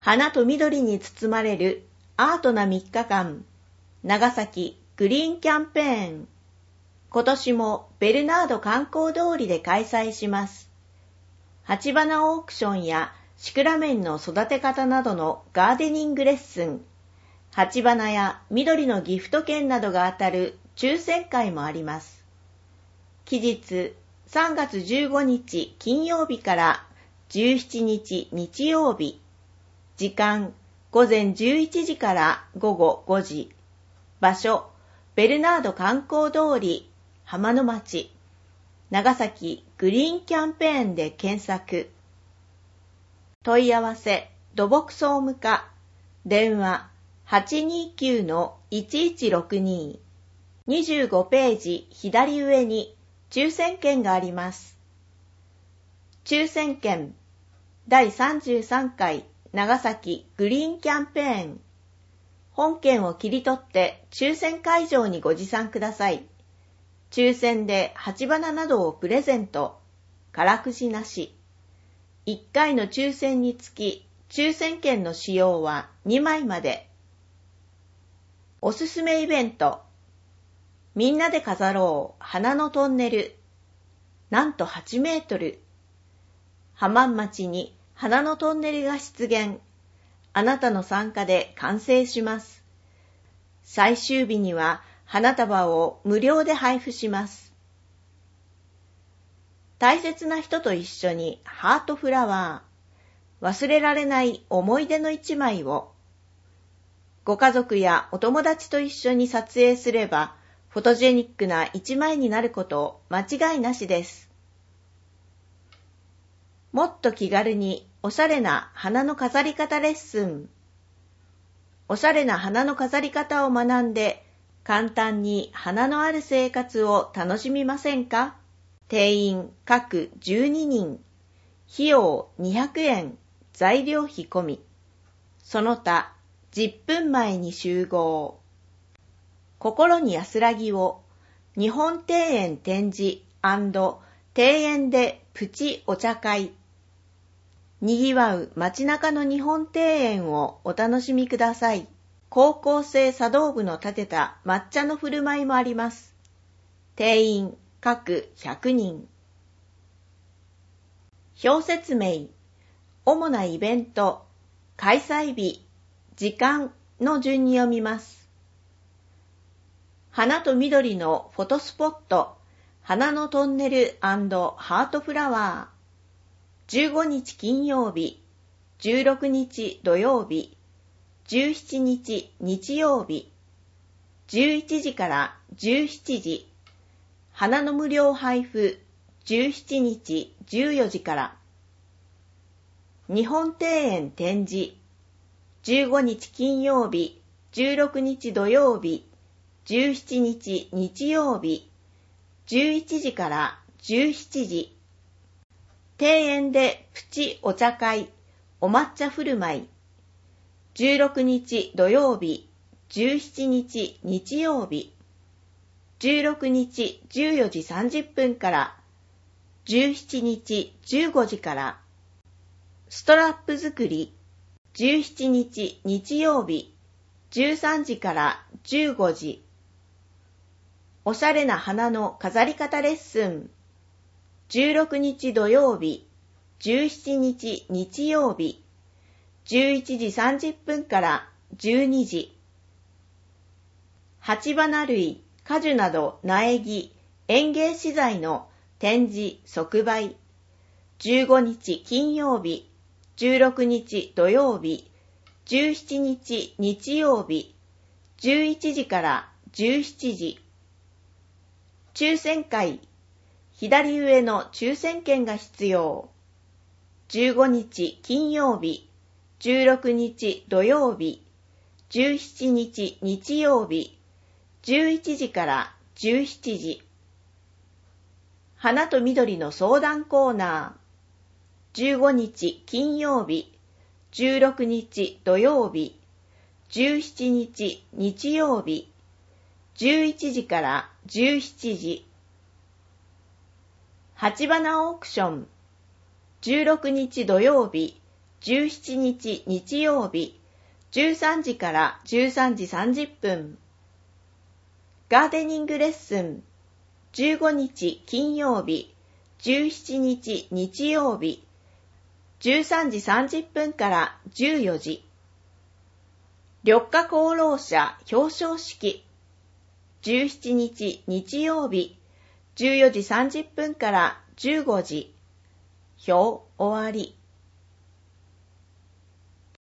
花と緑に包まれるアートな3日間、長崎グリーンキャンペーン。今年もベルナード観光通りで開催します。鉢花オークションやシクラメンの育て方などのガーデニングレッスン、鉢花や緑のギフト券などが当たる抽選会もあります。期日3月15日金曜日から17日日曜日。時間午前11時から午後5時。場所ベルナード観光通り浜の町長崎グリーンキャンペーンで検索。問い合わせ土木総務課電話 829-1162 25ページ左上に抽選券があります。抽選券第33回長崎グリーンキャンペーン。本券を切り取って抽選会場にご持参ください。抽選で鉢花などをプレゼント。からくじなし。1回の抽選につき、抽選券の使用は2枚まで。おすすめイベント。みんなで飾ろう花のトンネル。なんと8メートル。浜町に花のトンネルが出現。あなたの参加で完成します。最終日には花束を無料で配布します。大切な人と一緒にハートフラワー。忘れられない思い出の一枚を。ご家族やお友達と一緒に撮影すれば、フォトジェニックな一枚になること間違いなしです。もっと気軽におしゃれな花の飾り方レッスン。おしゃれな花の飾り方を学んで、簡単に花のある生活を楽しみませんか？定員各12人。費用200円。材料費込み。その他、10分前に集合。心に安らぎを。日本庭園展示&庭園でプチお茶会。にぎわう街中の日本庭園をお楽しみください。高校生茶道部の立てた抹茶の振る舞いもあります。定員各100人。表説明。主なイベント、開催日、時間の順に読みます。花と緑のフォトスポット、花のトンネル&ハートフラワー。15日金曜日、16日土曜日、17日日曜日、11時から17時、花の無料配布、17日14時から、日本庭園展示、15日金曜日、16日土曜日、17日日曜日、11時から17時、庭園でプチお茶会、お抹茶振る舞い。16日土曜日、17日日曜日。16日14時30分から、17日15時から。ストラップ作り。17日日曜日、13時から15時。おしゃれな花の飾り方レッスン。16日土曜日、17日日曜日、11時30分から12時。鉢花類、果樹など苗木、園芸資材の展示即売。15日金曜日、16日土曜日、17日日曜日、11時から17時。抽選会。左上の抽選券が必要。15日金曜日、16日土曜日、17日日曜日、11時から17時。花と緑の相談コーナー。15日金曜日、16日土曜日、17日日曜日、11時から17時。鉢花オークション。16日土曜日、 17日日曜日、13時から13時30分。ガーデニングレッスン、15日金曜日、17日日曜日、13時30分から14時。緑化功労者表彰式、17日日曜日、14時30分から15時。表終わり。